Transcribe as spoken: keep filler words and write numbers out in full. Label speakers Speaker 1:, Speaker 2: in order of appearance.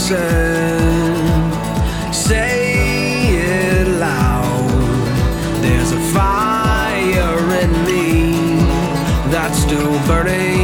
Speaker 1: listen. Say it loud. There's a fire in me that's still burning